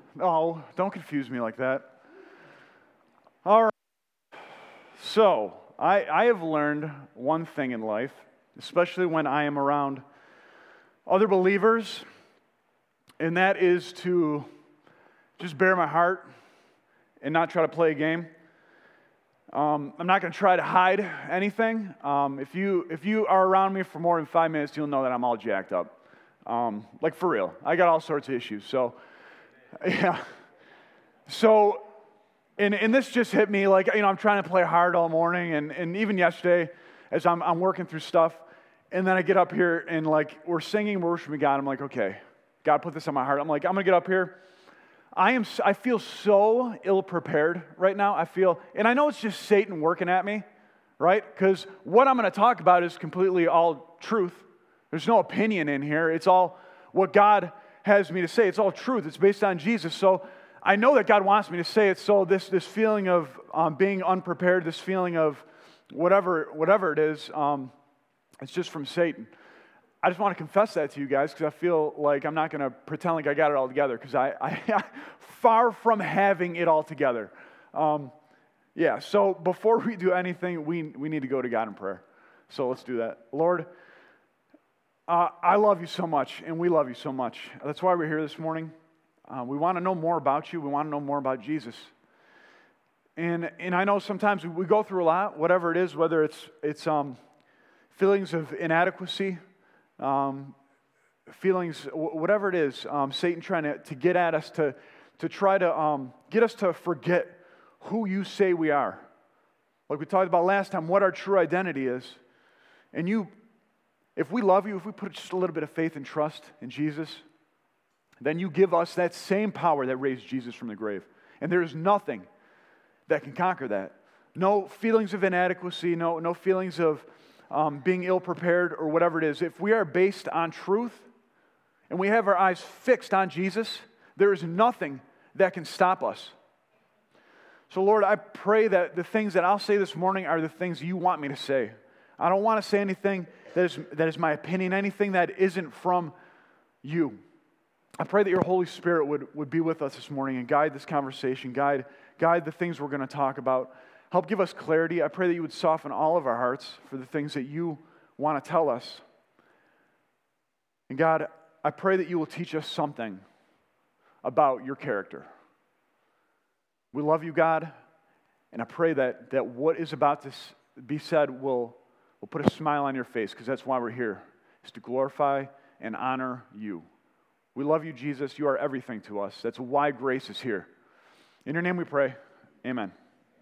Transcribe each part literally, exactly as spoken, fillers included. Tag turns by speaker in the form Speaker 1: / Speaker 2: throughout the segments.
Speaker 1: Oh, don't confuse me like that. All right. So, I, I have learned one thing in life, especially when I am around other believers, and that is to just bare my heart and not try to play a game. Um, I'm not going to try to hide anything. Um, if you if you are around me for more than five minutes, you'll know that I'm all jacked up. Um, like for real. I got all sorts of issues. So, yeah. So, and, and this just hit me, like, you know, I'm trying to play hard all morning, and, and even yesterday, as I'm, I'm working through stuff, and then I get up here, and, like, we're singing, we're worshiping God. I'm like, okay, God put this on my heart. I'm like, I'm going to get up here. I am. I feel so ill-prepared right now. I feel, and I know it's just Satan working at me, right? Because what I'm going to talk about is completely all truth. There's no opinion in here. It's all what God has me to say. It's all truth. It's based on Jesus. So I know that God wants me to say it. So this this feeling of um, being unprepared, this feeling of whatever whatever it is, um, it's just from Satan. I just want to confess that to you guys because I feel like I'm not going to pretend like I got it all together because I, I far from having it all together. Um, yeah, so before we do anything, we, we need to go to God in prayer. So let's do that. Lord, uh, I love you so much, and we love you so much. That's why we're here this morning. Uh, we want to know more about you. We want to know more about Jesus. And and I know sometimes we go through a lot, whatever it is, whether it's it's um, feelings of inadequacy, Um, feelings, whatever it is, um, Satan trying to, to get at us, to, to try to um, get us to forget who you say we are. Like we talked about last time, what our true identity is. And you, if we love you, if we put just a little bit of faith and trust in Jesus, then you give us that same power that raised Jesus from the grave. And there is nothing that can conquer that. No feelings of inadequacy, no, no feelings of Um, being ill-prepared or whatever it is. If we are based on truth and we have our eyes fixed on Jesus, there is nothing that can stop us. So Lord, I pray that the things that I'll say this morning are the things you want me to say. I don't want to say anything that is, that is my opinion, anything that isn't from you. I pray that your Holy Spirit would, would be with us this morning and guide this conversation, guide, guide the things we're going to talk about. Help give us clarity. I pray that you would soften all of our hearts for the things that you want to tell us. And God, I pray that you will teach us something about your character. We love you, God, and I pray that, that what is about to be said will, will put a smile on your face, because that's why we're here, is to glorify and honor you. We love you, Jesus. You are everything to us. That's why grace is here. In your name we pray. Amen.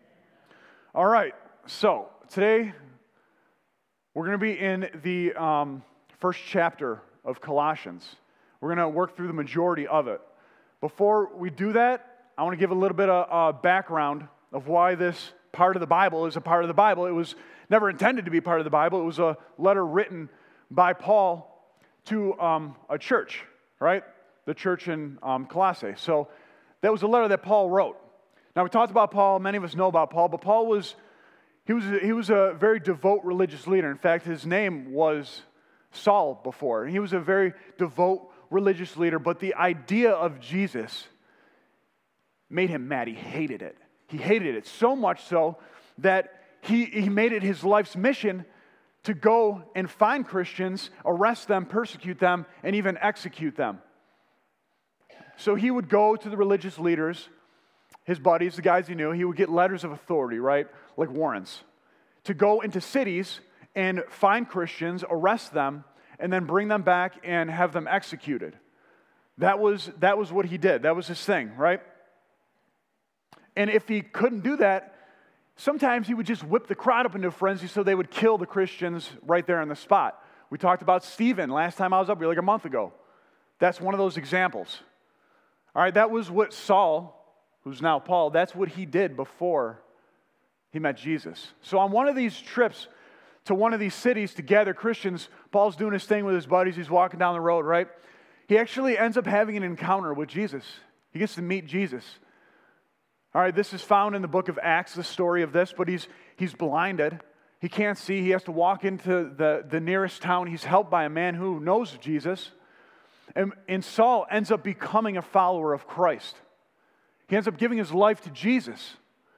Speaker 1: All right, so today we're going to be in the um, first chapter of Colossians. We're going to work through the majority of it. Before we do that, I want to give a little bit of uh, background of why this part of the Bible is a part of the Bible. It was never intended to be part of the Bible. It was a letter written by Paul to um, a church, right? The church in um, Colossae. So that was a letter that Paul wrote. Now, we talked about Paul. Many of us know about Paul, but Paul was, he was, he was a very devout religious leader. In fact, his name was Saul before. He was a very devout religious leader, but the idea of Jesus made him mad. He hated it. He hated it so much so that he, he made it his life's mission to go and find Christians, arrest them, persecute them, and even execute them. So he would go to the religious leaders, his buddies, the guys he knew. He would get letters of authority, right, like warrants, to go into cities and find Christians, arrest them, and then bring them back and have them executed. That was, that was what he did. That was his thing, right? And if he couldn't do that, sometimes he would just whip the crowd up into a frenzy so they would kill the Christians right there on the spot. We talked about Stephen last time I was up here, like a month ago. That's one of those examples. All right, that was what Saul, who's now Paul, that's what he did before he met Jesus. So on one of these trips to one of these cities to gather Christians, Paul's doing his thing with his buddies. He's walking down the road, right? He actually ends up having an encounter with Jesus. He gets to meet Jesus. All right, this is found in the book of Acts, the story of this, but he's he's blinded. He can't see. He has to walk into the, the nearest town. He's helped by a man who knows Jesus. And, and Saul ends up becoming a follower of Christ. He ends up giving his life to Jesus.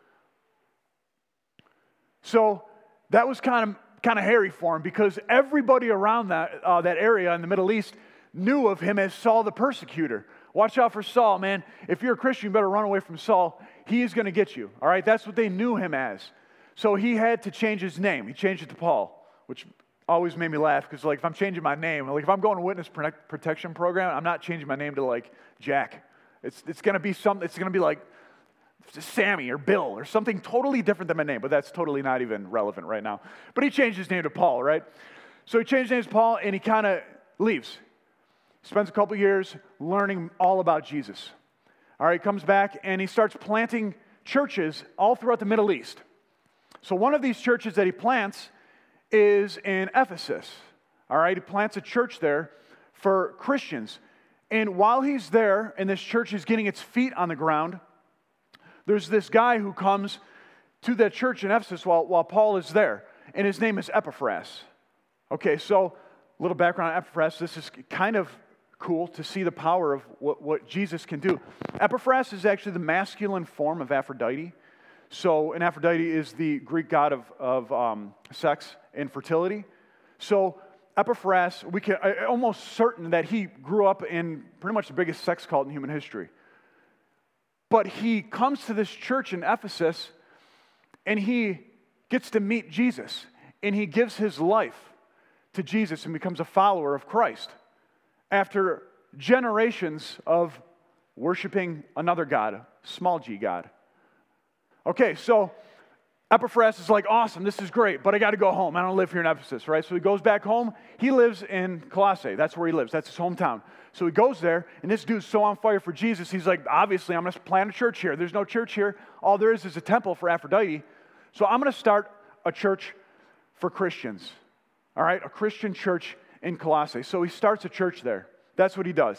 Speaker 1: So that was kind of kind of hairy for him because everybody around that uh, that area in the Middle East knew of him as Saul the persecutor. Watch out for Saul, man. If you're a Christian, you better run away from Saul. He is going to get you, all right? That's what they knew him as. So he had to change his name. He changed it to Paul, which always made me laugh because, like, if I'm changing my name, like, if I'm going to witness protection program, I'm not changing my name to, like, Jack. It's it's going to be something, it's going to be like Sammy or Bill or something totally different than my name, but that's totally not even relevant right now. But he changed his name to Paul, right? So he changed his name to Paul, and he kind of leaves. Spends a couple years learning all about Jesus. All right, comes back, and he starts planting churches all throughout the Middle East. So one of these churches that he plants is in Ephesus. All right, he plants a church there for Christians. And while he's there, and this church is getting its feet on the ground, there's this guy who comes to that church in Ephesus while, while Paul is there, and his name is Epaphras. Okay, so a little background on Epaphras. This is kind of cool to see the power of what, what Jesus can do. Epaphras is actually the masculine form of Aphrodite. So, and Aphrodite is the Greek god of, of um, sex and fertility. So, Epaphras, we can uh, almost certain that he grew up in pretty much the biggest sex cult in human history. But he comes to this church in Ephesus, and he gets to meet Jesus, and he gives his life to Jesus and becomes a follower of Christ after generations of worshiping another god, small g god. Okay, so Epaphras is like, awesome, this is great, but I got to go home. I don't live here in Ephesus, right? So he goes back home. He lives in Colossae. That's where he lives. That's his hometown. So he goes there, and this dude's so on fire for Jesus, he's like, obviously, I'm going to plant a church here. There's no church here. All there is is a temple for Aphrodite. So I'm going to start a church for Christians, all right? A Christian church in Colossae. So he starts a church there. That's what he does.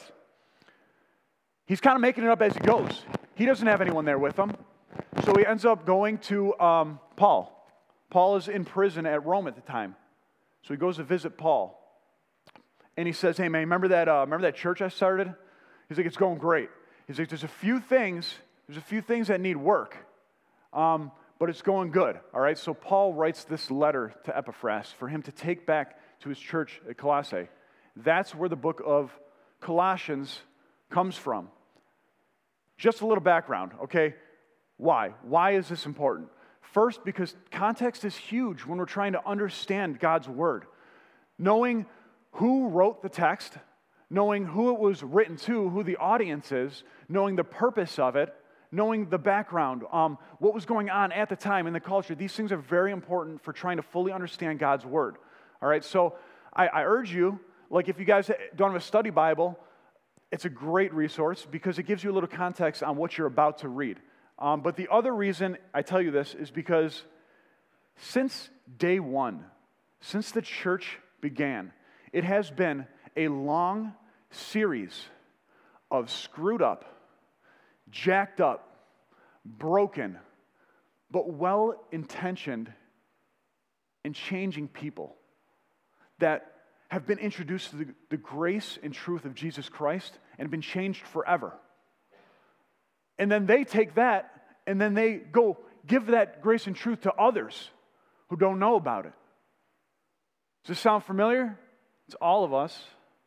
Speaker 1: He's kind of making it up as he goes. He doesn't have anyone there with him. So he ends up going to um, Paul. Paul is in prison at Rome at the time. So he goes to visit Paul. And he says, hey, man, remember that, uh, remember that church I started? He's like, it's going great. He's like, there's a few things, there's a few things that need work, um, but it's going good, all right? So Paul writes this letter to Epaphras for him to take back to his church at Colossae. That's where the book of Colossians comes from. Just a little background, okay? Why? Why is this important? First, because context is huge when we're trying to understand God's word. Knowing who wrote the text, knowing who it was written to, who the audience is, knowing the purpose of it, knowing the background, um, what was going on at the time in the culture. These things are very important for trying to fully understand God's word. All right, so I, I urge you, like if you guys don't have a study Bible, it's a great resource because it gives you a little context on what you're about to read. Um, but the other reason I tell you this is because since day one, since the church began, it has been a long series of screwed up, jacked up, broken, but well-intentioned and changing people that have been introduced to the, the grace and truth of Jesus Christ and have been changed forever. And then they take that and then they go give that grace and truth to others who don't know about it. Does this sound familiar? It's all of us.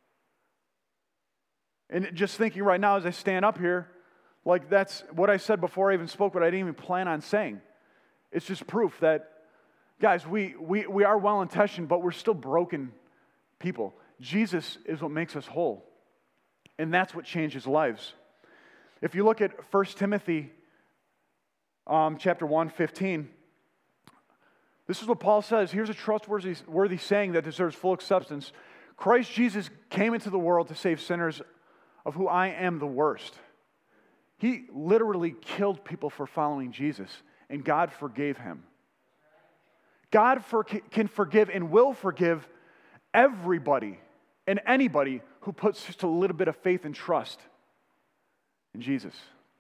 Speaker 1: And just thinking right now as I stand up here, like that's what I said before I even spoke, but I didn't even plan on saying. It's just proof that, guys, we, we, we are well-intentioned, but we're still broken people. Jesus is what makes us whole. And that's what changes lives. If you look at First Timothy um, chapter one, fifteen, this is what Paul says. Here's a trustworthy worthy saying that deserves full acceptance. Christ Jesus came into the world to save sinners, of who I am the worst. He literally killed people for following Jesus, and God forgave him. God for, can forgive and will forgive everybody and anybody who puts just a little bit of faith and trust in Jesus.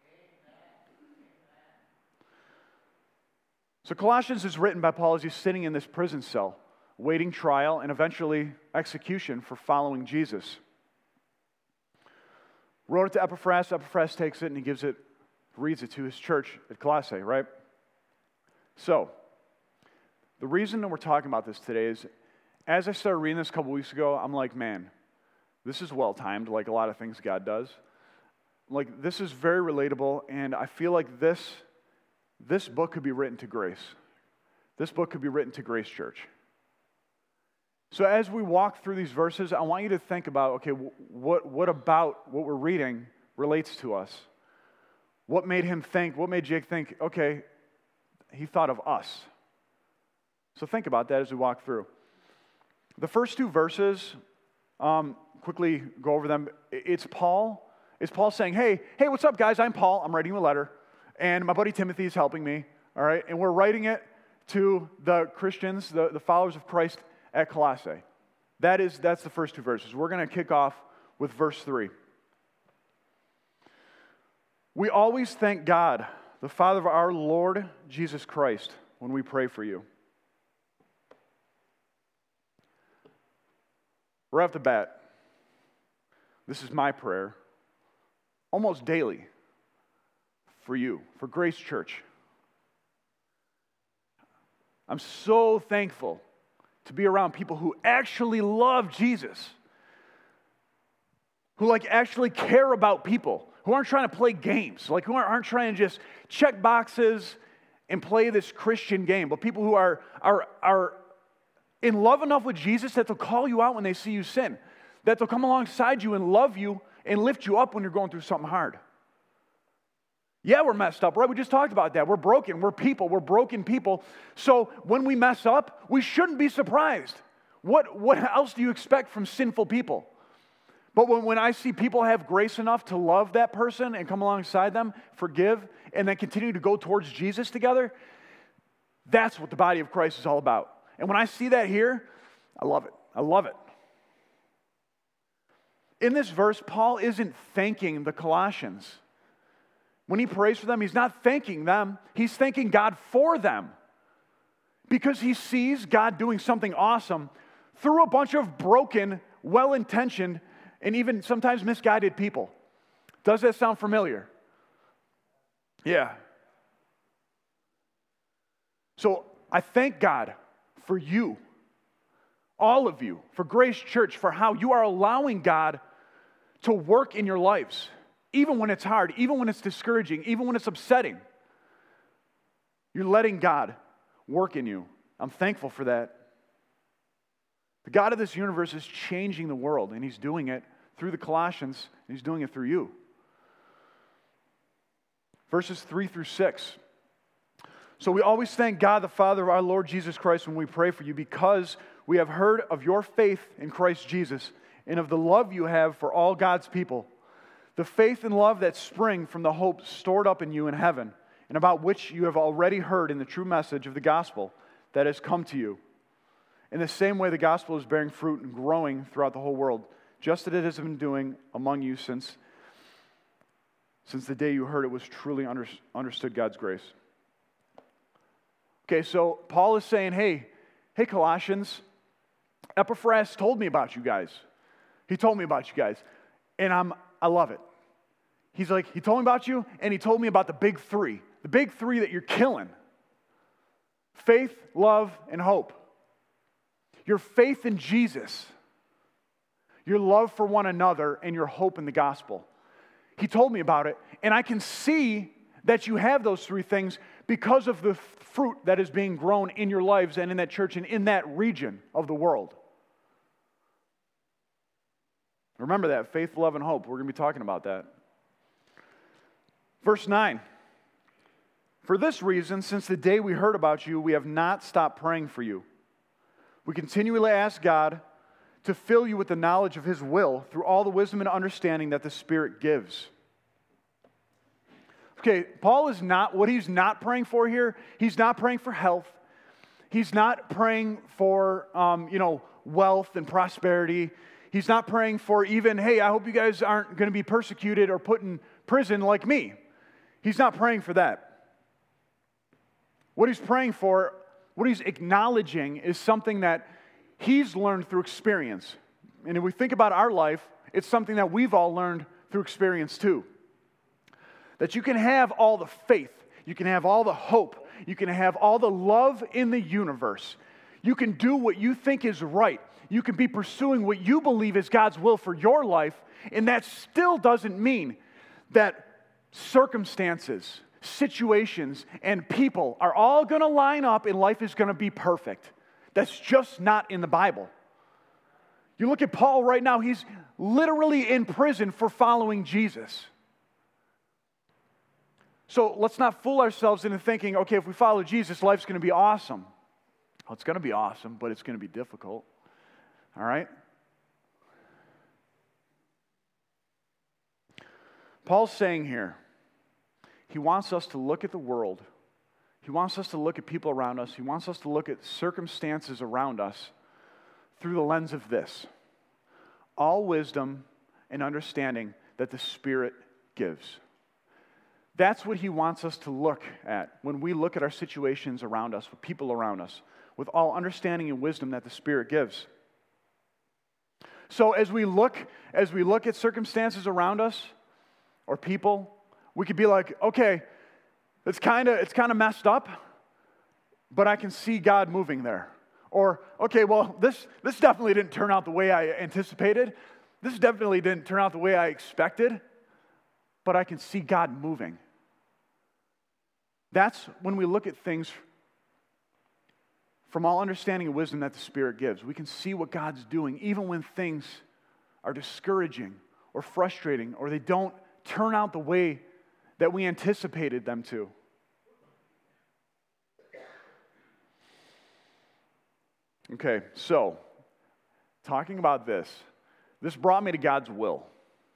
Speaker 1: So Colossians is written by Paul as he's sitting in this prison cell, waiting trial and eventually execution for following Jesus. Wrote it to Epaphras. Epaphras takes it and he gives it reads it to his church at Colossae, right? So, the reason that we're talking about this today is, as I started reading this a couple weeks ago, I'm like, man, this is well-timed, like a lot of things God does. Like, this is very relatable, and I feel like this, this book could be written to Grace. This book could be written to Grace Church. So as we walk through these verses, I want you to think about, okay, what, what about what we're reading relates to us? What made him think, what made Jake think, okay, he thought of us. So think about that as we walk through. The first two verses, um, quickly go over them. It's Paul. It's Paul saying, hey, hey, what's up, guys? I'm Paul. I'm writing you a letter. And my buddy Timothy is helping me, all right? And we're writing it to the Christians, the, the followers of Christ at Colossae. That is, that's the first two verses. We're going to kick off with verse three. We always thank God, the Father of our Lord Jesus Christ, when we pray for you. Right off the bat, this is my prayer, almost daily, for you, for Grace Church. I'm so thankful to be around people who actually love Jesus, who like actually care about people, who aren't trying to play games, like who aren't, aren't trying to just check boxes and play this Christian game, but people who are, are, are in love enough with Jesus that they'll call you out when they see you sin, that they'll come alongside you and love you and lift you up when you're going through something hard. Yeah, we're messed up, right? We just talked about that. We're broken. We're people. We're broken people. So when we mess up, we shouldn't be surprised. What, what else do you expect from sinful people? But when, when I see people have grace enough to love that person and come alongside them, forgive, and then continue to go towards Jesus together, that's what the body of Christ is all about. And when I see that here, I love it. I love it. In this verse, Paul isn't thanking the Colossians. When he prays for them, he's not thanking them. He's thanking God for them. Because he sees God doing something awesome through a bunch of broken, well-intentioned, and even sometimes misguided people. Does that sound familiar? Yeah. So I thank God for you, all of you, for Grace Church, for how you are allowing God to work in your lives. Even when it's hard, even when it's discouraging, even when it's upsetting, you're letting God work in you. I'm thankful for that. The God of this universe is changing the world, and He's doing it through the Colossians, and He's doing it through you. Verses three through six. So we always thank God, the Father of our Lord Jesus Christ, when we pray for you, because we have heard of your faith in Christ Jesus and of the love you have for all God's people. The faith and love that spring from the hope stored up in you in heaven, and about which you have already heard in the true message of the gospel that has come to you. In the same way, the gospel is bearing fruit and growing throughout the whole world, just as it has been doing among you since, since the day you heard it was truly under, understood God's grace. Okay, so Paul is saying, hey, hey Colossians, Epaphras told me about you guys. He told me about you guys, and I'm I love it. He's like, he told me about you, and he told me about the big three. The big three that you're killing. Faith, love, and hope. Your faith in Jesus. Your love for one another, and your hope in the gospel. He told me about it, and I can see that you have those three things because of the fruit that is being grown in your lives and in that church and in that region of the world. Remember that, faith, love, and hope. We're going to be talking about that. Verse nine. For this reason, since the day we heard about you, we have not stopped praying for you. We continually ask God to fill you with the knowledge of His will through all the wisdom and understanding that the Spirit gives. Okay, Paul is not, what he's not praying for here, he's not praying for health. He's not praying for, um, you know, wealth and prosperity. He's not praying for even, hey, I hope you guys aren't going to be persecuted or put in prison like me. He's not praying for that. What he's praying for, what he's acknowledging is something that he's learned through experience. And if we think about our life, it's something that we've all learned through experience too. That you can have all the faith, you can have all the hope, you can have all the love in the universe. You can do what you think is right. You can be pursuing what you believe is God's will for your life, and that still doesn't mean that circumstances, situations, and people are all going to line up and life is going to be perfect. That's just not in the Bible. You look at Paul right now, he's literally in prison for following Jesus. So let's not fool ourselves into thinking, okay, if we follow Jesus, life's going to be awesome. Well, it's going to be awesome, but it's going to be difficult. All right? Paul's saying here, he wants us to look at the world. He wants us to look at people around us. He wants us to look at circumstances around us through the lens of this: all wisdom and understanding that the Spirit gives. That's what he wants us to look at when we look at our situations around us, with people around us, with all understanding and wisdom that the Spirit gives. So as we look, as we look at circumstances around us or people, we could be like, okay, it's kind of it's kind of messed up, but I can see God moving there. Or, okay, well, this this definitely didn't turn out the way I anticipated. This definitely didn't turn out the way I expected, but I can see God moving. That's when we look at things from all understanding and wisdom that the Spirit gives. We can see what God's doing, even when things are discouraging or frustrating, or they don't turn out the way that we anticipated them to. Okay, so, talking about this, this brought me to God's will,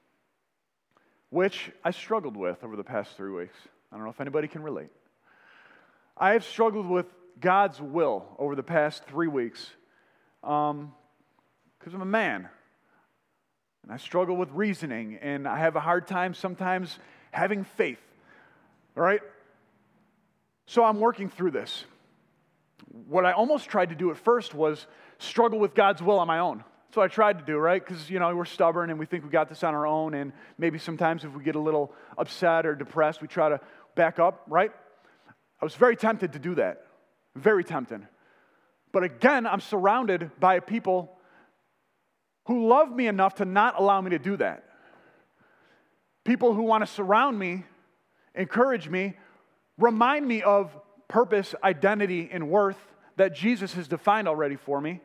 Speaker 1: which I struggled with over the past three weeks. I don't know if anybody can relate. I have struggled with God's will over the past three weeks um, because I'm a man. And I struggle with reasoning, and I have a hard time sometimes having faith. All right? So I'm working through this. What I almost tried to do at first was struggle with God's will on my own. That's what I tried to do, right? Because, you know, we're stubborn and we think we got this on our own, and maybe sometimes if we get a little upset or depressed, we try to back up, right? I was very tempted to do that. Very tempted. But again, I'm surrounded by people who love me enough to not allow me to do that. People who want to surround me, encourage me, remind me of purpose, identity, and worth that Jesus has defined already for me.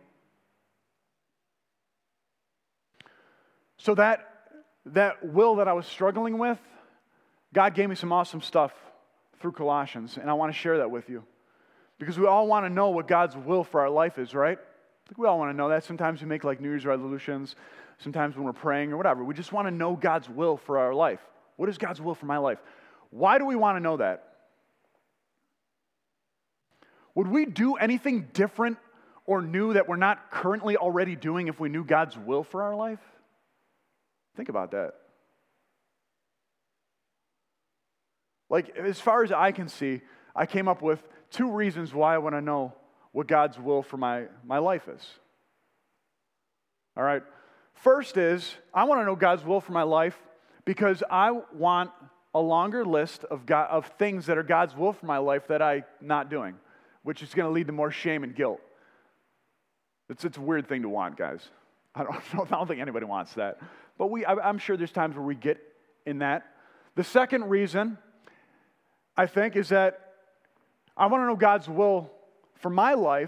Speaker 1: So that, that will that I was struggling with, God gave me some awesome stuff through Colossians, and I want to share that with you. Because we all want to know what God's will for our life is, right? We all want to know that. Sometimes we make like New Year's resolutions, sometimes when we're praying or whatever. We just want to know God's will for our life. What is God's will for my life? Why do we want to know that? Would we do anything different or new that we're not currently already doing if we knew God's will for our life? Think about that. Like, as far as I can see, I came up with two reasons why I want to know what God's will for my, my life is. All right. First is, I want to know God's will for my life because I want a longer list of God, of things that are God's will for my life that I'm not doing, which is going to lead to more shame and guilt. It's, it's a weird thing to want, guys. I don't, I don't think anybody wants that. But we, I, I'm sure there's times where we get in that. The second reason, I think, is that I want to know God's will for my life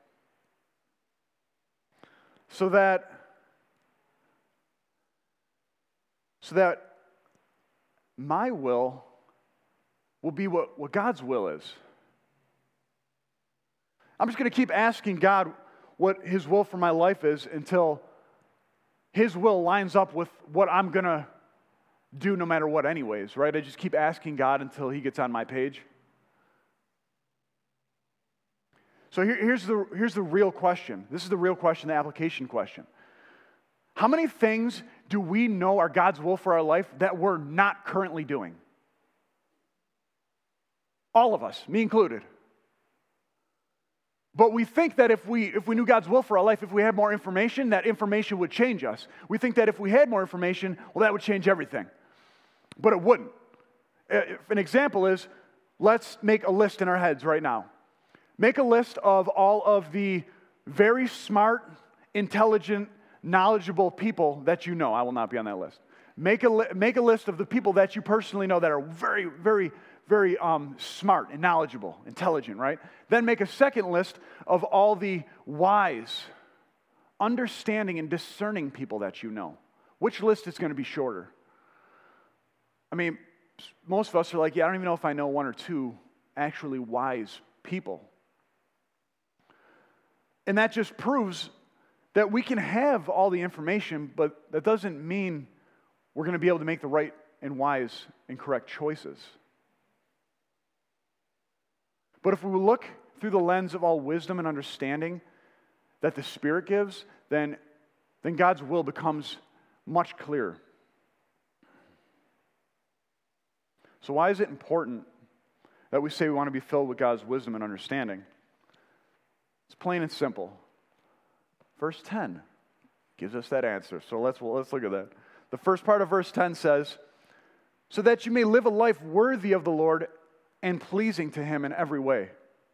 Speaker 1: so that so that my will will be what, what God's will is. I'm just going to keep asking God what His will for my life is until His will lines up with what I'm going to do no matter what anyways, right? I just keep asking God until He gets on my page. So here, here's the, here's the real question. This is the real question, the application question. How many things do we know are God's will for our life that we're not currently doing? All of us, me included. But we think that if we if we knew God's will for our life, if we had more information, that information would change us. We think that if we had more information, well, that would change everything. But it wouldn't. If an example is, let's make a list in our heads right now. Make a list of all of the very smart, intelligent, knowledgeable people that you know. I will not be on that list. Make a, li- make a list of the people that you personally know that are very, very, very um, smart and knowledgeable, intelligent, right? Then make a second list of all the wise, understanding, and discerning people that you know. Which list is going to be shorter? I mean, most of us are like, yeah, I don't even know if I know one or two actually wise people. And that just proves that we can have all the information, but that doesn't mean we're going to be able to make the right and wise and correct choices. But if we look through the lens of all wisdom and understanding that the Spirit gives, then, then God's will becomes much clearer. So why is it important that we say we want to be filled with God's wisdom and understanding? It's plain and simple. Verse ten gives us that answer. So let's, well, let's look at that. The first part of verse ten says, so that you may live a life worthy of the Lord and pleasing to Him in every way.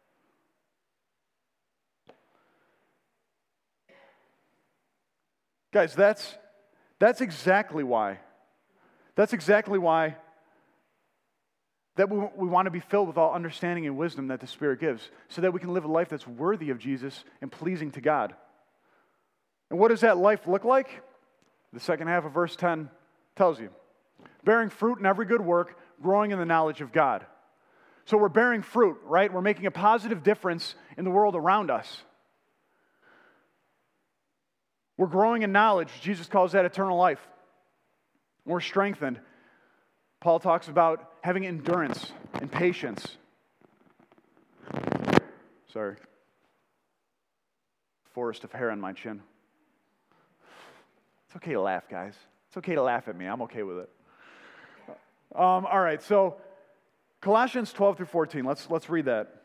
Speaker 1: Guys, that's, that's exactly why. That's exactly why that we, we want to be filled with all understanding and wisdom that the Spirit gives, so that we can live a life that's worthy of Jesus and pleasing to God. And what does that life look like? The second half of verse ten tells you. Bearing fruit in every good work, growing in the knowledge of God. So we're bearing fruit, right? We're making a positive difference in the world around us. We're growing in knowledge. Jesus calls that eternal life. We're strengthened. Paul talks about having endurance and patience. Sorry. Forest of hair on my chin. It's okay to laugh, guys. It's okay to laugh at me. I'm okay with it. Um, all right, so Colossians twelve through fourteen. Let's, let's read that.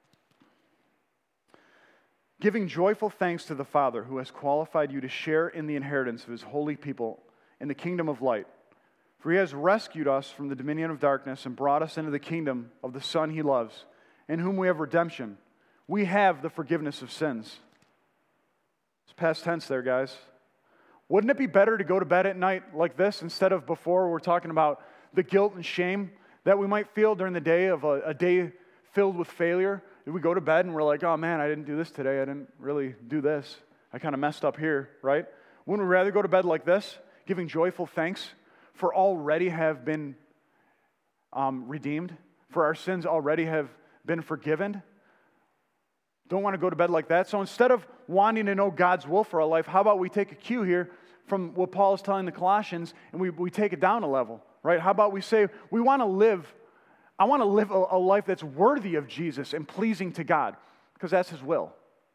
Speaker 1: Giving joyful thanks to the Father who has qualified you to share in the inheritance of His holy people in the kingdom of light. For He has rescued us from the dominion of darkness and brought us into the kingdom of the Son He loves, in whom we have redemption. We have the forgiveness of sins. It's past tense there, guys. Wouldn't it be better to go to bed at night like this instead of before we're talking about the guilt and shame that we might feel during the day of a, a day filled with failure? If we go to bed and we're like, oh man, I didn't do this today. I didn't really do this. I kind of messed up here, right? Wouldn't we rather go to bed like this, giving joyful thanks for already have been um, redeemed, for our sins already have been forgiven? Don't want to go to bed like that. So instead of wanting to know God's will for our life, how about we take a cue here from what Paul is telling the Colossians and we, we take it down a level, right? How about we say, we want to live, I want to live a, a life that's worthy of Jesus and pleasing to God, because that's His will,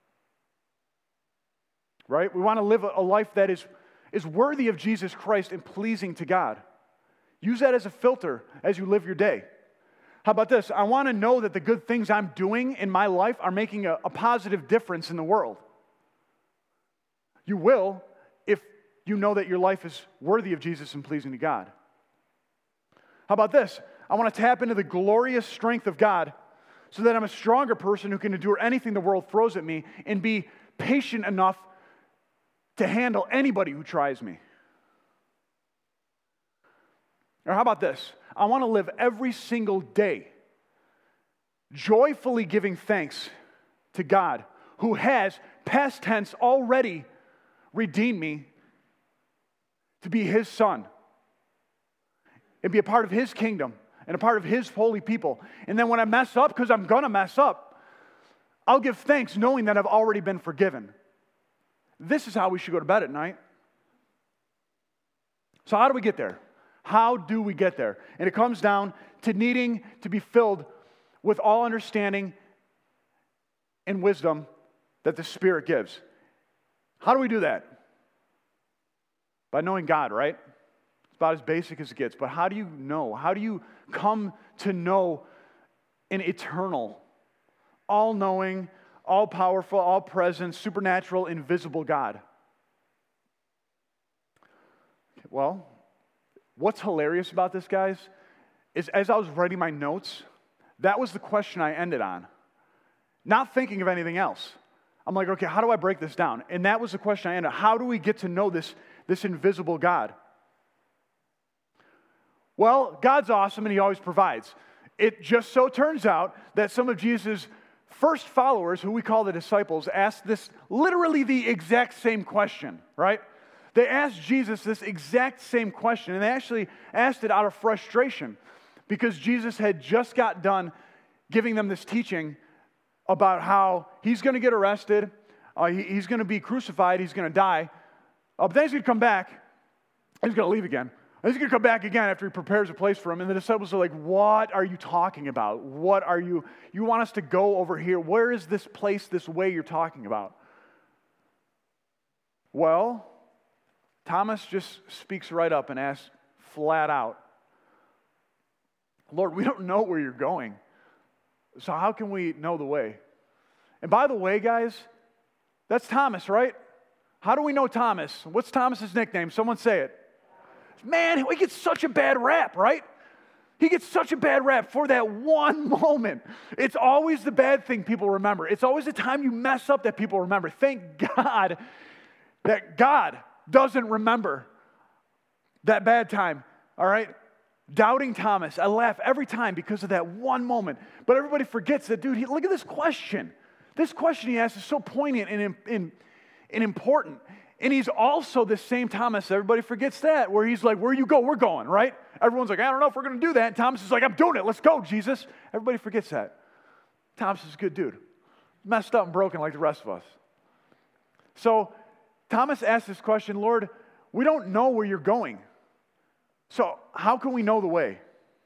Speaker 1: right? We want to live a, a life that is, is worthy of Jesus Christ and pleasing to God. Use that as a filter as you live your day. How about this? I want to know that the good things I'm doing in my life are making a, a positive difference in the world. You will if you know that your life is worthy of Jesus and pleasing to God. How about this? I want to tap into the glorious strength of God so that I'm a stronger person who can endure anything the world throws at me and be patient enough to handle anybody who tries me. Or how about this? I want to live every single day joyfully giving thanks to God, who has, past tense, already redeemed me to be His son and be a part of His kingdom and a part of His holy people. And then when I mess up, because I'm going to mess up, I'll give thanks knowing that I've already been forgiven. This is how we should go to bed at night. So how do we get there? How do we get there? And it comes down to needing to be filled with all understanding and wisdom that the Spirit gives. How do we do that? By knowing God, right? It's about as basic as it gets. But how do you know? How do you come to know an eternal, all-knowing, all-powerful, all-present, supernatural, invisible God? Well, what's hilarious about this, guys, is as I was writing my notes, that was the question I ended on. Not thinking of anything else. I'm like, okay, how do I break this down? And that was the question I ended on. How do we get to know this, this invisible God? Well, God's awesome and he always provides. It just so turns out that some of Jesus' first followers, who we call the disciples, asked this literally the exact same question, right? They asked Jesus this exact same question, and they actually asked it out of frustration because Jesus had just got done giving them this teaching about how he's going to get arrested, uh, he, he's going to be crucified, he's going to die, uh, but then he's going to come back, he's going to leave again. And he's going to come back again after he prepares a place for him. And the disciples are like, what are you talking about? What are you, you want us to go over here? Where is this place, this way you're talking about? Well, Thomas just speaks right up and asks flat out, Lord, we don't know where you're going. So how can we know the way? And by the way, guys, that's Thomas, right? How do we know Thomas? What's Thomas's nickname? Someone say it. Man, he gets such a bad rap, right? He gets such a bad rap for that one moment. It's always the bad thing people remember. It's always the time you mess up that people remember. Thank God that God doesn't remember that bad time, all right? Doubting Thomas. I laugh every time because of that one moment. But everybody forgets that, dude, he, look at this question. This question he asks is so poignant and, and, and important. And he's also the same Thomas, everybody forgets that, where he's like, where you go, we're going, right? Everyone's like, I don't know if we're going to do that. And Thomas is like, I'm doing it. Let's go, Jesus. Everybody forgets that. Thomas is a good dude. Messed up and broken like the rest of us. So Thomas asked this question, Lord, we don't know where you're going. So how can we know the way?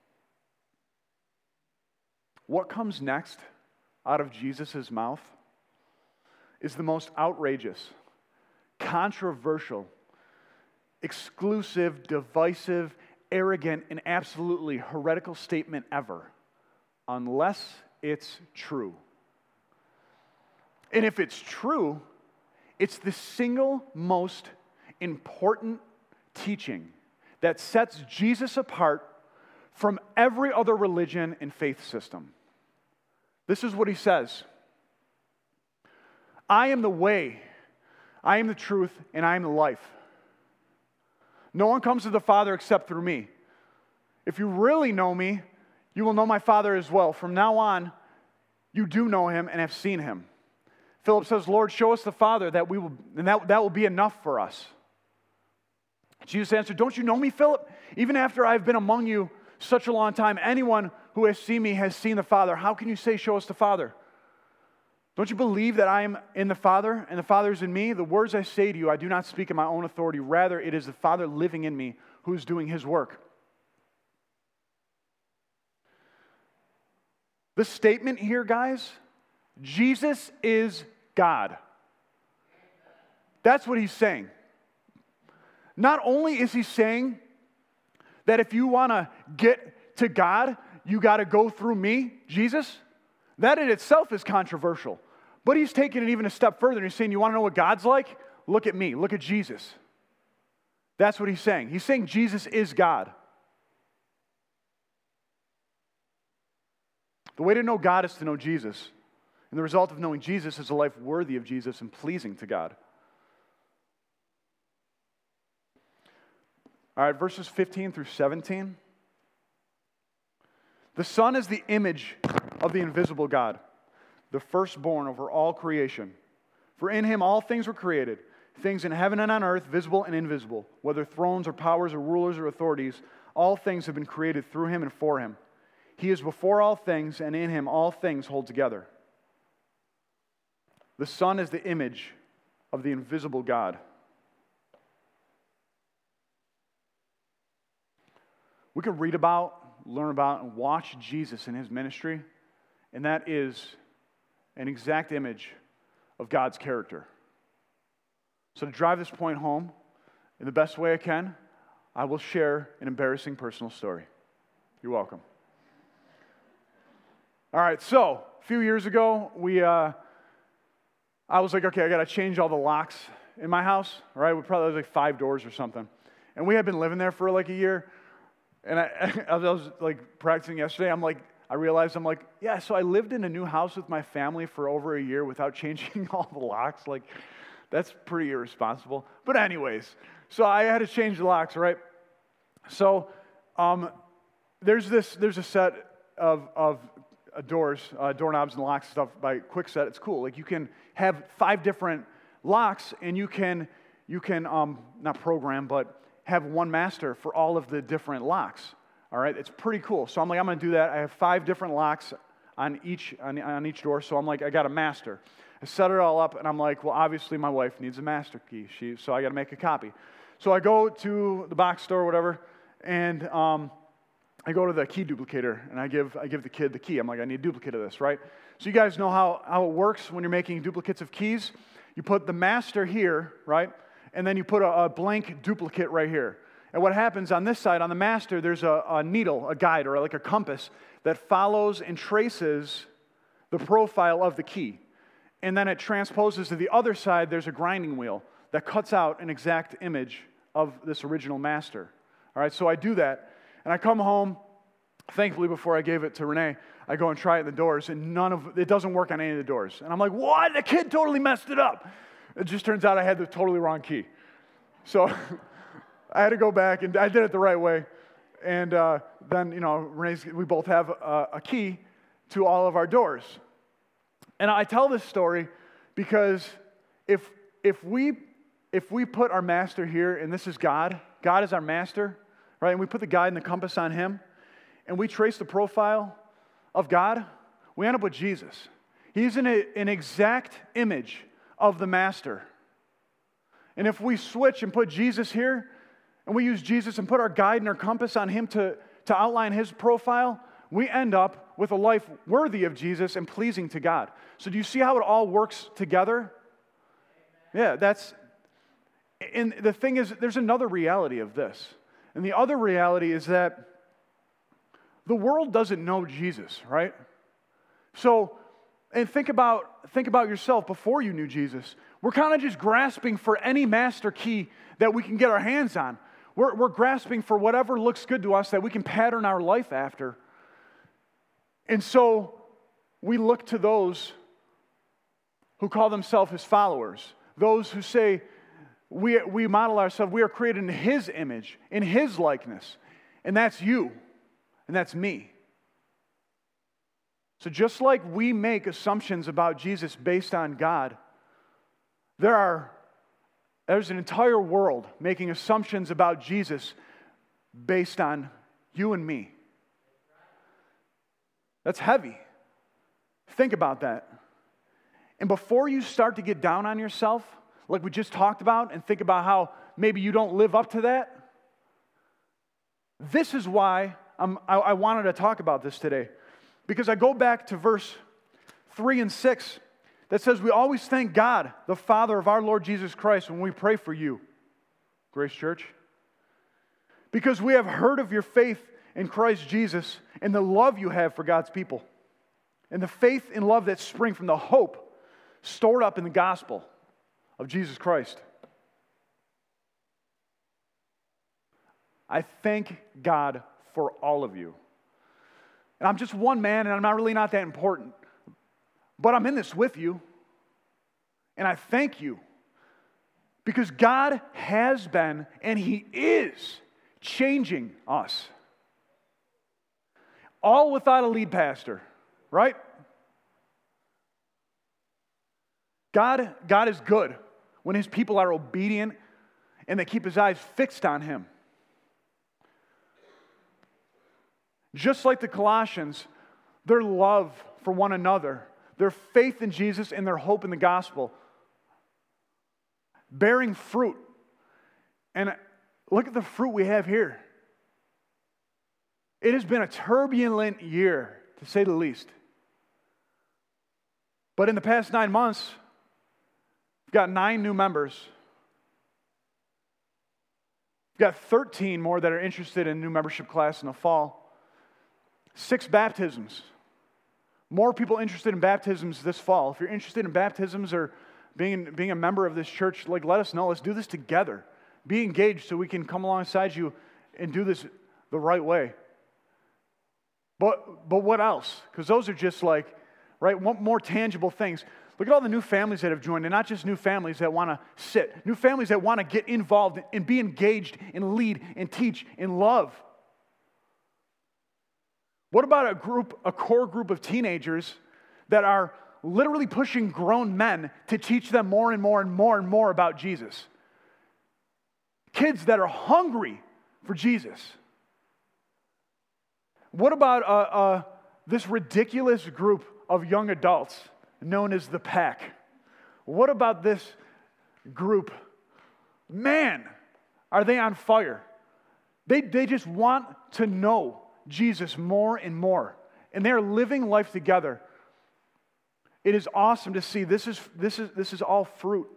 Speaker 1: What comes next out of Jesus' mouth is the most outrageous, controversial, exclusive, divisive, arrogant, and absolutely heretical statement ever, unless it's true. And if it's true, it's the single most important teaching that sets Jesus apart from every other religion and faith system. This is what he says. I am the way, I am the truth, and I am the life. No one comes to the Father except through me. If you really know me, you will know my Father as well. From now on, you do know him and have seen him. Philip says, Lord, show us the Father, that we will, and that, that will be enough for us. Jesus answered, don't you know me, Philip? Even after I've been among you such a long time, anyone who has seen me has seen the Father. How can you say, show us the Father? Don't you believe that I am in the Father and the Father is in me? The words I say to you, I do not speak in my own authority. Rather, it is the Father living in me who is doing his work. The statement here, guys, Jesus is God. That's what he's saying. Not only is he saying that if you want to get to God, you got to go through me, Jesus. That in itself is controversial. But he's taking it even a step further. And he's saying, you want to know what God's like? Look at me. Look at Jesus. That's what he's saying. He's saying Jesus is God. The way to know God is to know Jesus. And the result of knowing Jesus is a life worthy of Jesus and pleasing to God. All right, verses fifteen through seventeen. The Son is the image of the invisible God, the firstborn over all creation. For in him all things were created, things in heaven and on earth, visible and invisible, whether thrones or powers or rulers or authorities, all things have been created through him and for him. He is before all things, and in him all things hold together. The Son is the image of the invisible God. We can read about, learn about, and watch Jesus in his ministry, and that is an exact image of God's character. So to drive this point home, in the best way I can, I will share an embarrassing personal story. You're welcome. All right, so a few years ago, we, uh, I was like, okay, I got to change all the locks in my house, right? We probably had like five doors or something. And we had been living there for like a year. And I, as I was like practicing yesterday, I'm like, I realized I'm like, yeah, so I lived in a new house with my family for over a year without changing all the locks. Like, that's pretty irresponsible. But anyways, so I had to change the locks, right? So um, there's this, there's a set of of uh, doors, uh, doorknobs and locks and stuff by Kwikset. It's cool. Like, you can have five different locks, and you can you can um, not program, but have one master for all of the different locks. All right, it's pretty cool. So I'm like, I'm going to do that. I have five different locks on each on, on each door. So I'm like, I got a master. I set it all up, and I'm like, well, obviously my wife needs a master key. She so I got to make a copy. So I go to the box store or whatever, and um, I go to the key duplicator, and I give I give the kid the key. I'm like, I need a duplicate of this, right? So you guys know how, how it works when you're making duplicates of keys. You put the master here, right? And then you put a, a blank duplicate right here. And what happens on this side, on the master, there's a, a needle, a guide, or like a compass that follows and traces the profile of the key. And then it transposes to the other side, there's a grinding wheel that cuts out an exact image of this original master. All right, so I do that. And I come home, thankfully before I gave it to Renee, I go and try it in the doors, and none of it doesn't work on any of the doors. And I'm like, what? The kid totally messed it up. It just turns out I had the totally wrong key. So I had to go back, and I did it the right way. And uh, then, you know, Renee's, we both have a, a key to all of our doors. And I tell this story because if if we if we put our master here, and this is God, God is our master, right? And we put the guide and the compass on him, and we trace the profile of God, we end up with Jesus. He's an, an exact image of the master. And if we switch and put Jesus here, and we use Jesus and put our guide and our compass on him to, to outline his profile, we end up with a life worthy of Jesus and pleasing to God. So do you see how it all works together? Yeah, that's, and the thing is, there's another reality of this. And the other reality is that the world doesn't know Jesus, right? So, and think about, think about yourself before you knew Jesus. We're kind of just grasping for any master key that we can get our hands on. We're, we're grasping for whatever looks good to us that we can pattern our life after. And so we look to those who call themselves his followers, those who say we, we model ourselves, we are created in his image, in his likeness, and that's you, and that's me. So just like we make assumptions about Jesus based on God, there are there's an entire world making assumptions about Jesus based on you and me. That's heavy. Think about that. And before you start to get down on yourself, like we just talked about, and think about how maybe you don't live up to that, this is why I'm, I, I wanted to talk about this today. Because I go back to verse three and six that says, we always thank God, the Father of our Lord Jesus Christ, when we pray for you, Grace Church. Because we have heard of your faith in Christ Jesus and the love you have for God's people, and the faith and love that spring from the hope stored up in the gospel of Jesus Christ. I thank God for all of you. And I'm just one man, and I'm not really not that important. But I'm in this with you. And I thank you. Because God has been, and he is, changing us. All without a lead pastor, right? God, God is good when his people are obedient and they keep his eyes fixed on him. Just like the Colossians, their love for one another, their faith in Jesus and their hope in the gospel, bearing fruit. And look at the fruit we have here. It has been a turbulent year, to say the least. But in the past nine months, we've got nine new members. We've got thirteen more that are interested in new membership class in the fall. Six baptisms. More people interested in baptisms this fall. If you're interested in baptisms or being, being a member of this church, like, let us know. Let's do this together. Be engaged so we can come alongside you and do this the right way. But but what else? Because those are just like, right, more tangible things. Look at all the new families that have joined, and not just new families that want to sit, new families that want to get involved and be engaged and lead and teach and love. What about a group, a core group of teenagers that are literally pushing grown men to teach them more and more and more and more about Jesus? Kids that are hungry for Jesus. What about uh, uh, this ridiculous group of young adults known as the Pack? What about this group? Man, are they on fire? They, they just want to know Jesus more and more. And they're living life together. It is awesome to see. This is, this is, this is all fruit.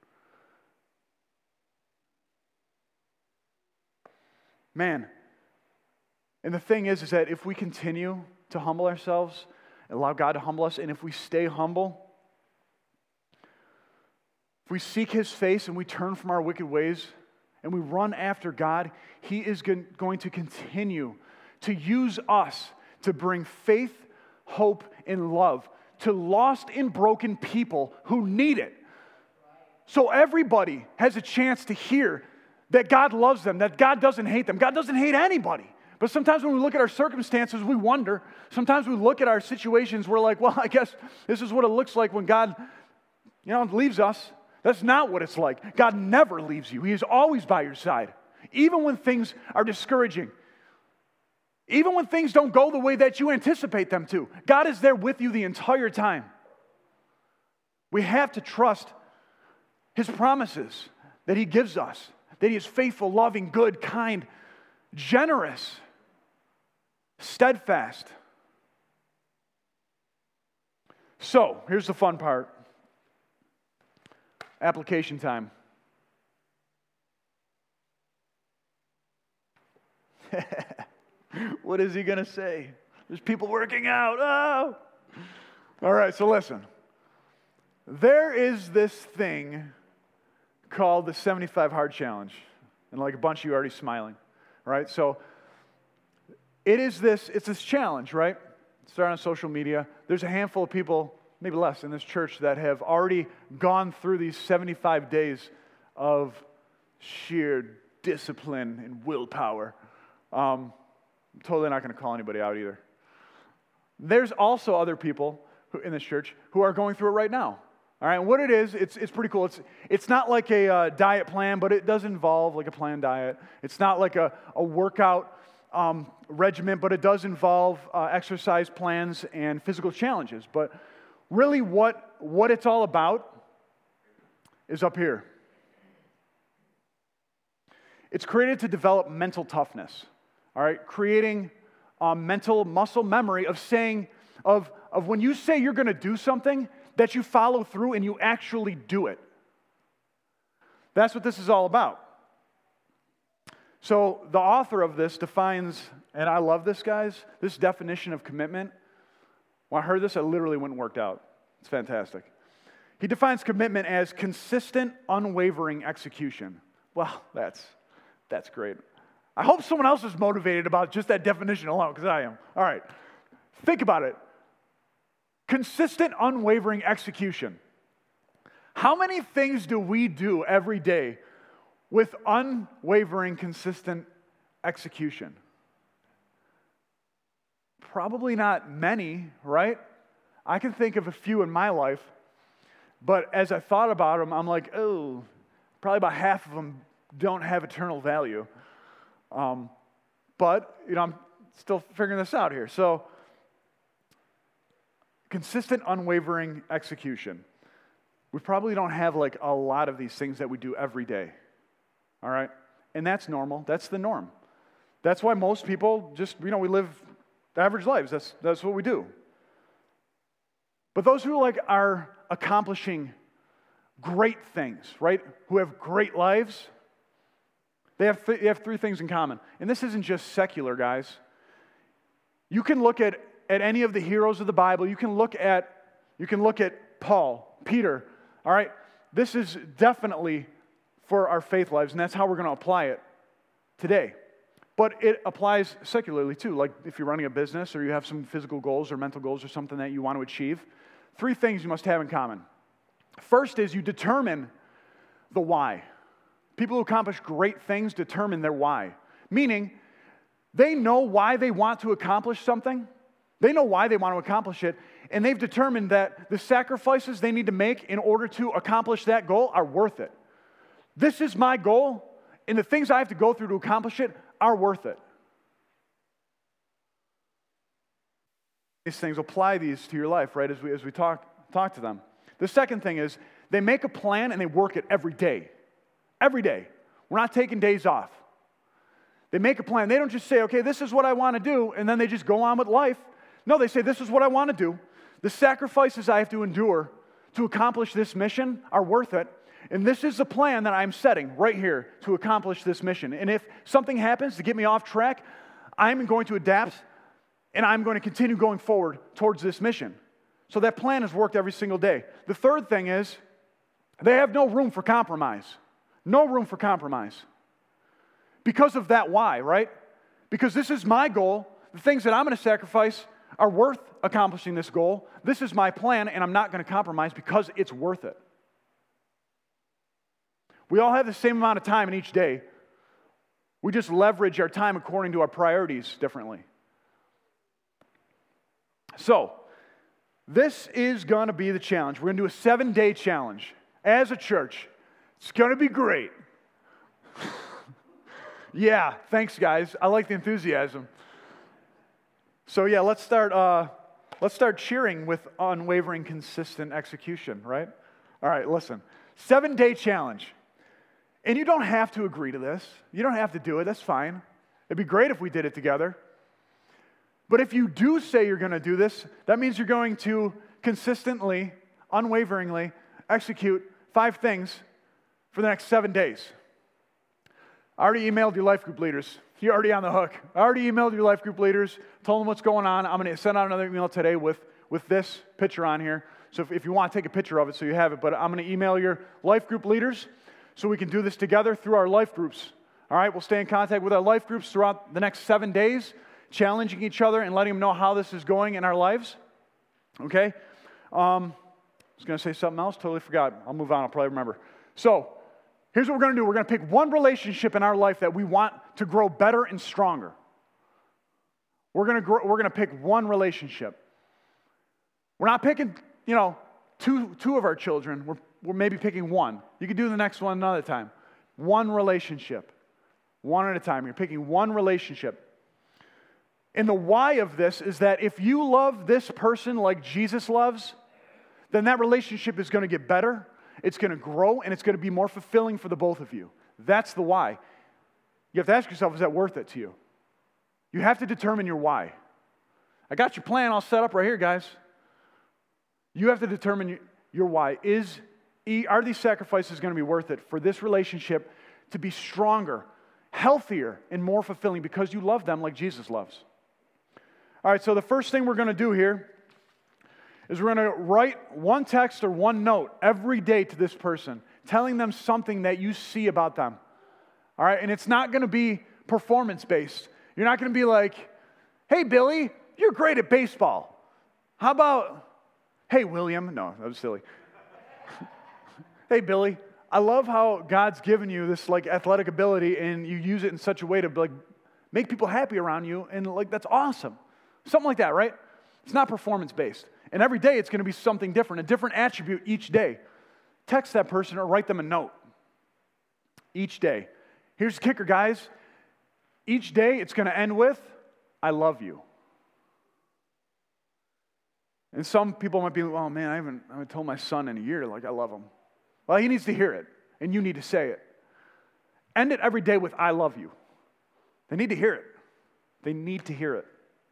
Speaker 1: Man. And the thing is, is that if we continue to humble ourselves, allow God to humble us, and if we stay humble, if we seek His face and we turn from our wicked ways and we run after God, He is going to continue to use us to bring faith, hope, and love to lost and broken people who need it. So everybody has a chance to hear that God loves them, that God doesn't hate them. God doesn't hate anybody. But sometimes when we look at our circumstances, we wonder. Sometimes we look at our situations, we're like, well, I guess this is what it looks like when God, you know, leaves us. That's not what it's like. God never leaves you. He is always by your side. Even when things are discouraging. Even when things don't go the way that you anticipate them to. God is there with you the entire time. We have to trust His promises that He gives us. That He is faithful, loving, good, kind, generous, steadfast. So, here's the fun part. Application time. What is he going to say? There's people working out. Oh! All right, so listen. There is this thing called the seventy-five Hard Challenge. And like a bunch of you are already smiling. Right? So, it is this, it's this challenge, right? It started on social media. There's a handful of people, maybe less, in this church that have already gone through these seventy-five days of sheer discipline and willpower. Um, I'm totally not going to call anybody out either. There's also other people who, in this church who are going through it right now. All right, and what it is, it's it's pretty cool. It's it's not like a uh, diet plan, but it does involve like a planned diet. It's not like a, a workout um, regimen, but it does involve uh, exercise plans and physical challenges. But really what, what it's all about is up here. It's created to develop mental toughness. All right, creating a mental muscle memory of saying, of, of when you say you're going to do something, that you follow through and you actually do it. That's what this is all about. So the author of this defines, and I love this, guys, this definition of commitment. When I heard this, I literally went and worked out. It's fantastic. He defines commitment as consistent, unwavering execution. Well, that's that's great. I hope someone else is motivated about just that definition alone, because I am. All right. Think about it. Consistent, unwavering execution. How many things do we do every day with unwavering, consistent execution? Probably not many, right? I can think of a few in my life, but as I thought about them, I'm like, oh, probably about half of them don't have eternal value. Um, but, you know, I'm still figuring this out here. So, consistent, unwavering execution. We probably don't have like a lot of these things that we do every day. All right? And that's normal. That's the norm. That's why most people just, you know, we live average lives. That's that's what we do. But those who like are accomplishing great things, right? Who have great lives, they have th- they have three things in common. And this isn't just secular, guys. You can look at at any of the heroes of the Bible. You can look at you can look at Paul, Peter. All right? This is definitely for our faith lives, and that's how we're going to apply it today. But it applies secularly too. Like if you're running a business or you have some physical goals or mental goals or something that you want to achieve, three things you must have in common. First is you determine the why. People who accomplish great things determine their why. Meaning, they know why they want to accomplish something. They know why they want to accomplish it. And they've determined that the sacrifices they need to make in order to accomplish that goal are worth it. This is my goal, and the things I have to go through to accomplish it are worth it. These things, apply these to your life, right, as we, as we talk, talk to them. The second thing is they make a plan and they work it every day. Every day. We're not taking days off. They make a plan. They don't just say, okay, this is what I want to do, and then they just go on with life. No, they say, this is what I want to do. The sacrifices I have to endure to accomplish this mission are worth it. And this is the plan that I'm setting right here to accomplish this mission. And if something happens to get me off track, I'm going to adapt and I'm going to continue going forward towards this mission. So that plan has worked every single day. The third thing is they have no room for compromise. No room for compromise. Because of that why, right? Because this is my goal. The things that I'm going to sacrifice are worth accomplishing this goal. This is my plan, and I'm not going to compromise because it's worth it. We all have the same amount of time in each day. We just leverage our time according to our priorities differently. So, this is going to be the challenge. We're going to do a seven-day challenge as a church. It's going to be great. Yeah, thanks, guys. I like the enthusiasm. So, yeah, let's start. Uh, let's start cheering with unwavering, consistent execution. Right? All right. Listen, seven-day challenge. And you don't have to agree to this. You don't have to do it. That's fine. It'd be great if we did it together. But if you do say you're going to do this, that means you're going to consistently, unwaveringly execute five things for the next seven days. I already emailed your life group leaders. You're already on the hook. I already emailed your life group leaders, told them what's going on. I'm going to send out another email today with, with this picture on here. So if, if you want to take a picture of it so you have it. But I'm going to email your life group leaders so we can do this together through our life groups. All right, we'll stay in contact with our life groups throughout the next seven days, challenging each other and letting them know how this is going in our lives. Okay? Um, I was going to say something else, totally forgot. I'll move on, I'll probably remember. So, here's what we're going to do. We're going to pick one relationship in our life that we want to grow better and stronger. We're going to grow, we're going to pick one relationship. We're not picking, you know, two, two of our children. We're, we're maybe picking one. You can do the next one another time. One relationship. One at a time. You're picking one relationship. And the why of this is that if you love this person like Jesus loves, then that relationship is going to get better, it's going to grow, and it's going to be more fulfilling for the both of you. That's the why. You have to ask yourself, is that worth it to you? You have to determine your why. I got your plan all set up right here, guys. You have to determine your why. Is, are these sacrifices going to be worth it for this relationship to be stronger, healthier, and more fulfilling because you love them like Jesus loves? All right, so the first thing we're going to do here is we're going to write one text or one note every day to this person, telling them something that you see about them. All right, and it's not going to be performance-based. You're not going to be like, hey, Billy, you're great at baseball. How about, hey, William? No, that was silly. Hey, Billy, I love how God's given you this like athletic ability and you use it in such a way to like make people happy around you, and like that's awesome. Something like that, right? It's not performance-based. And every day it's going to be something different, a different attribute each day. Text that person or write them a note each day. Here's the kicker, guys. Each day it's going to end with, I love you. And some people might be, oh man, I haven't, I haven't told my son in a year, like I love him. Well, he needs to hear it, and you need to say it. End it every day with, I love you. They need to hear it. They need to hear it.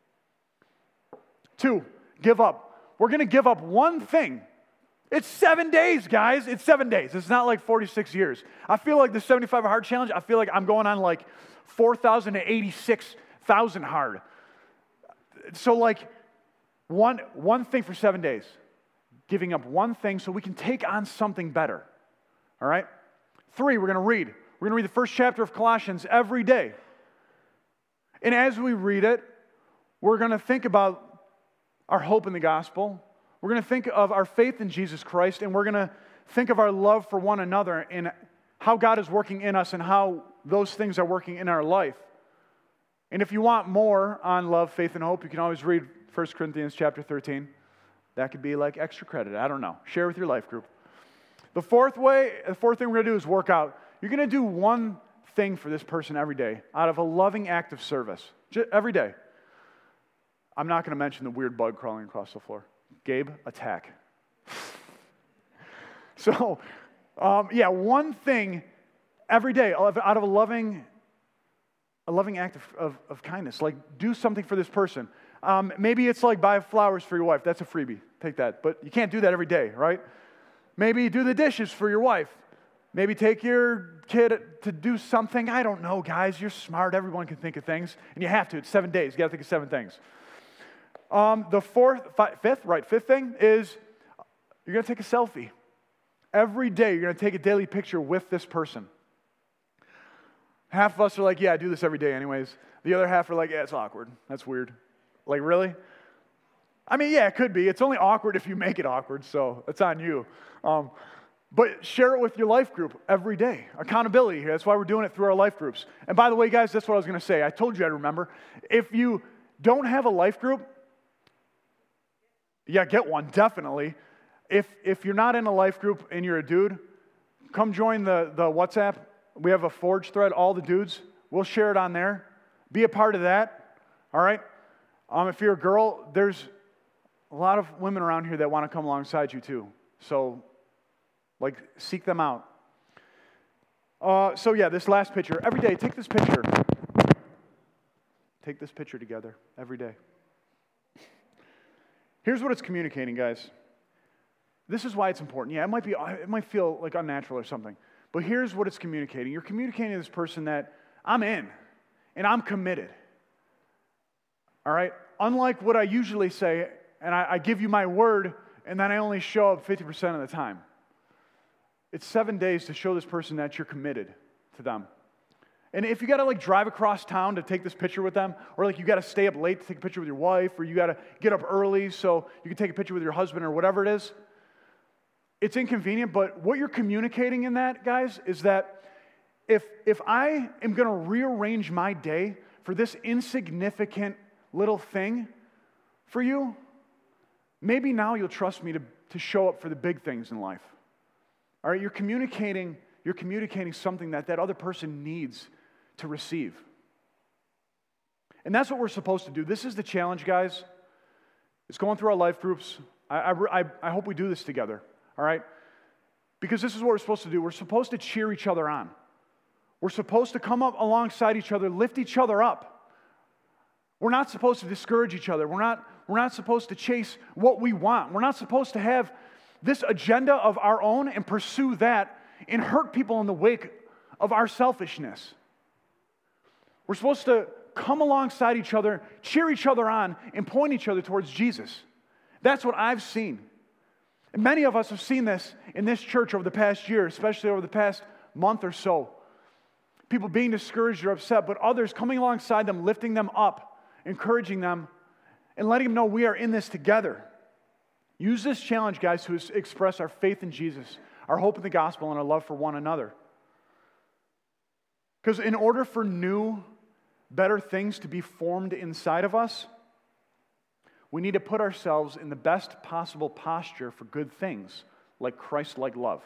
Speaker 1: Two, give up. We're going to give up one thing. It's seven days, guys. It's seven days. It's not like forty-six years. I feel like the seventy-five hard challenge, I feel like I'm going on like four thousand to eighty-six thousand hard. So like one, one thing for seven days. Giving up one thing so we can take on something better. All right? Three, we're going to read. We're going to read the first chapter of Colossians every day. And as we read it, we're going to think about our hope in the gospel. We're going to think of our faith in Jesus Christ, and we're going to think of our love for one another and how God is working in us and how those things are working in our life. And if you want more on love, faith, and hope, you can always read First Corinthians chapter thirteen. That could be like extra credit. I don't know. Share with your life group. The fourth way, the fourth thing we're going to do is work out. You're going to do one thing for this person every day out of a loving act of service. Just every day. I'm not going to mention the weird bug crawling across the floor. Gabe, attack. so, um, yeah, one thing every day out of a loving, a loving act of, of, of kindness. Like, do something for this person. Um, maybe it's like buy flowers for your wife. That's a freebie. Take that. But you can't do that every day, right? Maybe do the dishes for your wife. Maybe take your kid to do something. I don't know, guys. You're smart. Everyone can think of things. And you have to. It's seven days. You got to think of seven things. Um, the fourth, fi- fifth, right, fifth thing is you're going to take a selfie. Every day you're going to take a daily picture with this person. Half of us are like, yeah, I do this every day anyways. The other half are like, yeah, it's awkward. That's weird. Like, really? I mean, yeah, it could be. It's only awkward if you make it awkward, so it's on you. Um, but share it with your life group every day. Accountability here. That's why we're doing it through our life groups. And by the way, guys, that's what I was going to say. I told you I'd remember. If you don't have a life group, yeah, get one, definitely. If if you're not in a life group and you're a dude, come join the, the WhatsApp. We have a Forge thread, all the dudes. We'll share it on there. Be a part of that, all right? Um, if you're a girl, there's a lot of women around here that want to come alongside you too. So, like, seek them out. Uh, so yeah, this last picture. Every day, take this picture. Take this picture together every day. Here's what it's communicating, guys. This is why it's important. Yeah, it might be, it might feel like unnatural or something, but here's what it's communicating. You're communicating to this person that I'm in, and I'm committed. All right? Unlike what I usually say, and I, I give you my word, and then I only show up fifty percent of the time. It's seven days to show this person that you're committed to them. And if you got to like drive across town to take this picture with them, or like you got to stay up late to take a picture with your wife, or you got to get up early so you can take a picture with your husband or whatever it is, it's inconvenient, but what you're communicating in that, guys, is that if, if I am going to rearrange my day for this insignificant little thing for you, maybe now you'll trust me to, to show up for the big things in life. All right, you're communicating, you're communicating something that that other person needs to receive. And that's what we're supposed to do. This is the challenge, guys. It's going through our life groups. I, I, I hope we do this together, all right? Because this is what we're supposed to do. We're supposed to cheer each other on. We're supposed to come up alongside each other, lift each other up. We're not supposed to discourage each other. We're not, we're not supposed to chase what we want. We're not supposed to have this agenda of our own and pursue that and hurt people in the wake of our selfishness. We're supposed to come alongside each other, cheer each other on, and point each other towards Jesus. That's what I've seen. And many of us have seen this in this church over the past year, especially over the past month or so. People being discouraged or upset, but others coming alongside them, lifting them up, encouraging them, and letting them know we are in this together. Use this challenge, guys, to express our faith in Jesus, our hope in the gospel, and our love for one another. Because in order for new, better things to be formed inside of us, we need to put ourselves in the best possible posture for good things, like Christ-like love.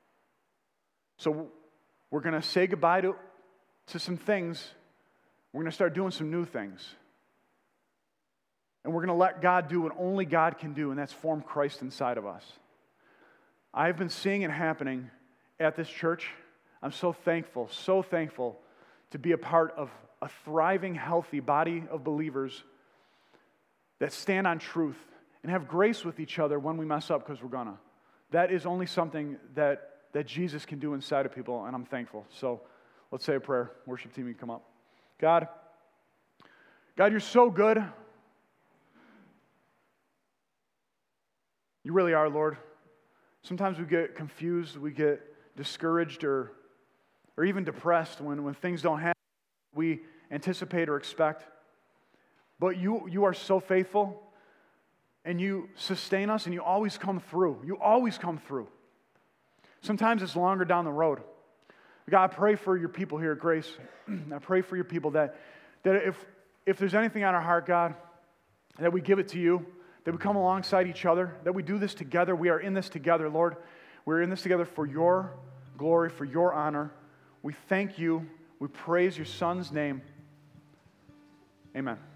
Speaker 1: So we're going to say goodbye to, to some things. We're going to start doing some new things. And we're going to let God do what only God can do, and that's form Christ inside of us. I've been seeing it happening at this church. I'm so thankful, so thankful to be a part of a thriving, healthy body of believers that stand on truth and have grace with each other when we mess up, because we're gonna. That is only something that, that Jesus can do inside of people, and I'm thankful. So let's say a prayer. Worship team, you can come up. God, God, you're so good. You really are, Lord. Sometimes we get confused, we get discouraged, or, or even depressed when, when things don't happen we anticipate or expect. But you, you are so faithful, and you sustain us, and you always come through. You always come through. Sometimes it's longer down the road. God, I pray for your people here at Grace. I pray for your people that, that if, if there's anything on our heart, God, that we give it to you, that we come alongside each other, that we do this together. We are in this together, Lord. We're in this together for your glory, for your honor. We thank you. We praise your Son's name. Amen.